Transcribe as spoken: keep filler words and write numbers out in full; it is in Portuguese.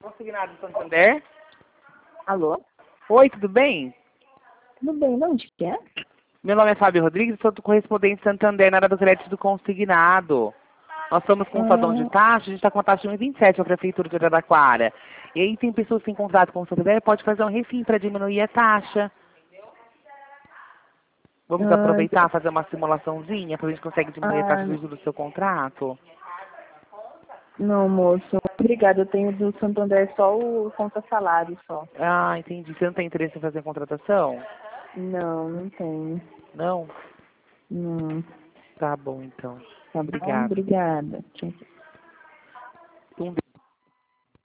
Consignado do Santander. Alô? Oi, tudo bem? Tudo bem, de onde que é? Meu nome é Fábio Rodrigues, sou do correspondente Santander na área do crédito do consignado. Nós estamos com um salão de Ah, taxa, a gente está com a taxa de um vírgula vinte e sete, a Prefeitura de Araraquara. E aí tem pessoas que têm contrato com o Santander, pode fazer um refim para diminuir a taxa. Vamos ah, aproveitar, fazer uma simulaçãozinha para a gente conseguir diminuir a taxa ah, de juros do seu contrato? não, moço. Obrigada, eu tenho do Santander só o conta salário só. Ah, entendi. Você não tem interesse em fazer contratação? Não, não tenho. Não? Não. Tá bom, então. Tá bom? Obrigado. Obrigada. Tchau.